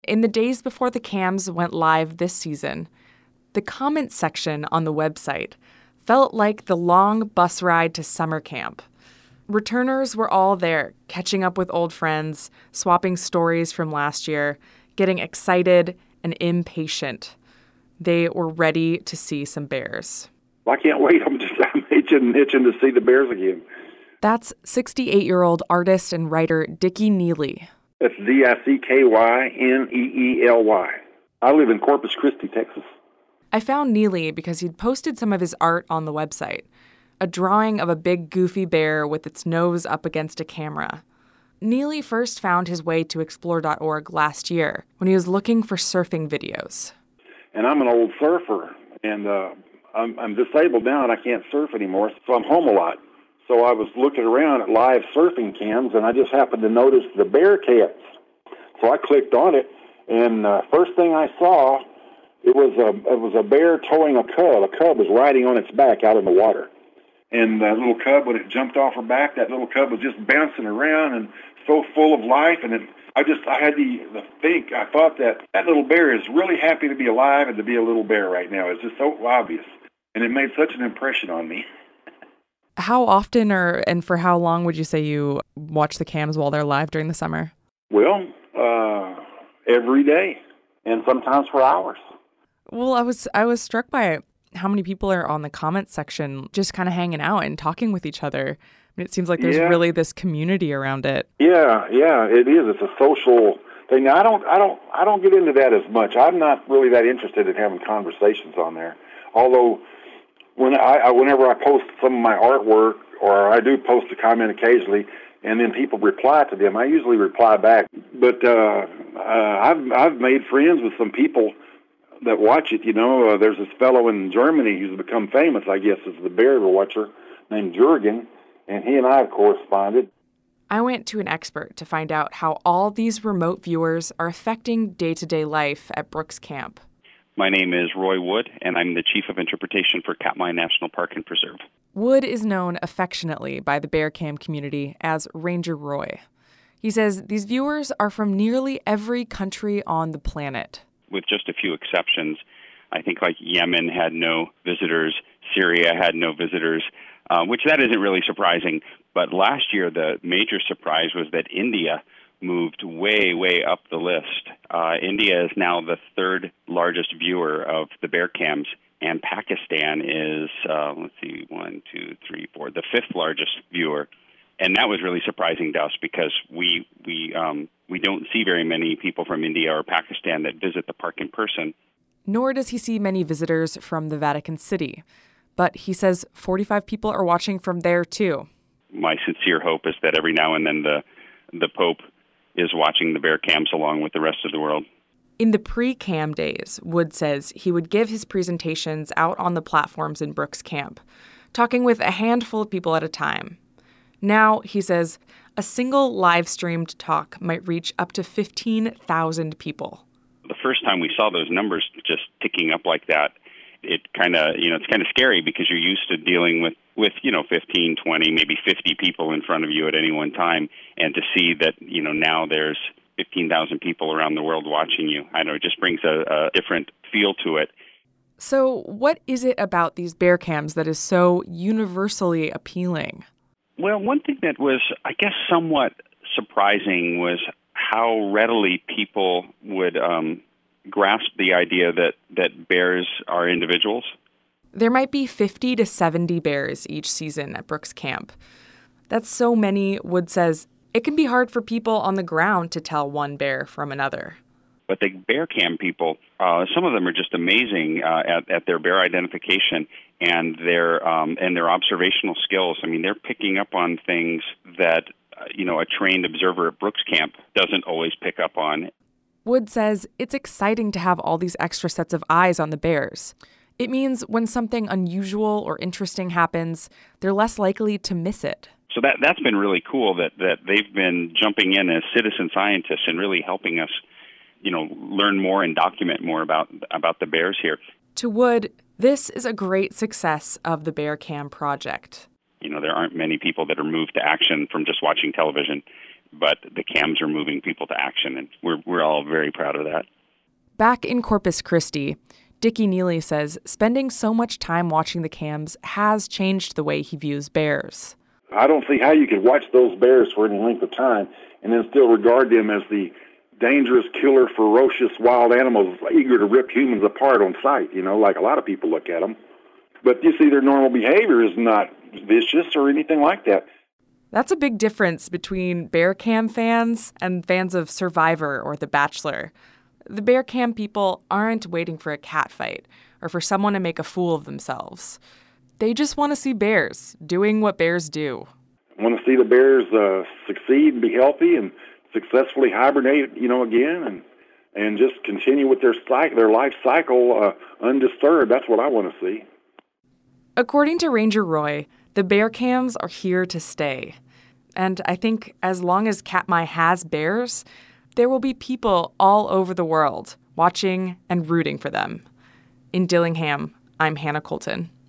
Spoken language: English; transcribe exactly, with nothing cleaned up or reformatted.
In the days before the cams went live this season, the comments section on the website felt like the long bus ride to summer camp. Returners were all there, catching up with old friends, swapping stories from last year, getting excited and impatient. They were ready to see some bears. I can't wait. I'm just I'm itching, itching to see the bears again. That's sixty-eight-year-old artist and writer Dickie Neely. That's D I C K Y N E E L Y. I live in Corpus Christi, Texas. I found Neely because he'd posted some of his art on the website, a drawing of a big goofy bear with its nose up against a camera. Neely first found his way to explore dot org last year when he was looking for surfing videos. And I'm an old surfer, and uh, I'm, I'm disabled now, and I can't surf anymore, so I'm home a lot. So I was looking around at live surfing cams, and I just happened to notice the bear cams. So I clicked on it, and uh, first thing I saw, it was a it was a bear towing a cub. A cub was riding on its back out in the water. And that little cub, when it jumped off her back, that little cub was just bouncing around and so full of life. And it, I just, I had to, to think, I thought that that little bear is really happy to be alive and to be a little bear right now. It's just so obvious. And it made such an impression on me. How often or and for how long would you say you watch the cams while they're live during the summer? Well, uh, every day, and sometimes for hours. Well, I was I was struck by how many people are on the comments section just kind of hanging out and talking with each other. I mean, it seems like there's yeah. really this community around it. Yeah, yeah, it is. It's a social thing. Now, I don't, I don't, I don't get into that as much. I'm not really that interested in having conversations on there. Although, when I, I whenever I post some of my artwork, or I do post a comment occasionally, and then people reply to them, I usually reply back. But uh, uh, I've I've made friends with some people that watch it. You know, uh, there's this fellow in Germany who's become famous, I guess, as the bear watcher, named Jürgen, and he and I have corresponded. I went to an expert to find out how all these remote viewers are affecting day-to-day life at Brooks Camp. My name is Roy Wood, and I'm the Chief of Interpretation for Katmai National Park and Preserve. Wood is known affectionately by the Bear Cam community as Ranger Roy. He says these viewers are from nearly every country on the planet. With just a few exceptions. I think like Yemen had no visitors, Syria had no visitors, uh, which that isn't really surprising. But last year, the major surprise was that India moved way, way up the list. Uh, India is now the third largest viewer of the bear cams, and Pakistan is, uh, let's see, one, two, three, four, the fifth largest viewer. And that was really surprising to us because we we um, we don't see very many people from India or Pakistan that visit the park in person. Nor does he see many visitors from the Vatican City. But he says forty-five people are watching from there, too. My sincere hope is that every now and then the the Pope is watching the bear cams along with the rest of the world. In the pre-cam days, Wood says he would give his presentations out on the platforms in Brooks Camp, talking with a handful of people at a time. Now, he says, a single live-streamed talk might reach up to fifteen thousand people. The first time we saw those numbers just ticking up like that, it kind of, you know, it's kind of scary because you're used to dealing with, with, you know, fifteen, twenty, maybe fifty people in front of you at any one time. And to see that, you know, now there's fifteen thousand people around the world watching you, I know it just brings a, a different feel to it. So what is it about these bear cams that is so universally appealing? Well, one thing that was, I guess, somewhat surprising was how readily people would um, grasp the idea that, that bears are individuals. There might be fifty to seventy bears each season at Brooks Camp. That's so many, Wood says, it can be hard for people on the ground to tell one bear from another. But the bear cam people, uh, some of them are just amazing uh, at, at their bear identification and their um, and their observational skills. I mean, they're picking up on things that uh, you know a trained observer at Brooks Camp doesn't always pick up on. Wood says it's exciting to have all these extra sets of eyes on the bears. It means when something unusual or interesting happens, they're less likely to miss it. So that that's been really cool that that they've been jumping in as citizen scientists and really helping us, you know, learn more and document more about about the bears here. To Wood, this is a great success of the Bear Cam project. You know, there aren't many people that are moved to action from just watching television. but the cams are moving people to action, and we're we're all very proud of that. Back in Corpus Christi, Dickie Neely says spending so much time watching the cams has changed the way he views bears. I don't see how you could watch those bears for any length of time and then still regard them as the dangerous, killer, ferocious wild animals eager to rip humans apart on sight, you know, like a lot of people look at them. But you see, their normal behavior is not vicious or anything like that. That's a big difference between bear cam fans and fans of Survivor or The Bachelor. The bear cam people aren't waiting for a cat fight or for someone to make a fool of themselves. They just want to see bears doing what bears do. I want to see the bears uh, succeed and be healthy and successfully hibernate, you know, again, and and just continue with their cycle, their life cycle uh, undisturbed. That's what I want to see. According to Ranger Roy, the bear cams are here to stay. And I think as long as Katmai has bears, there will be people all over the world watching and rooting for them. In Dillingham, I'm Hannah Colton.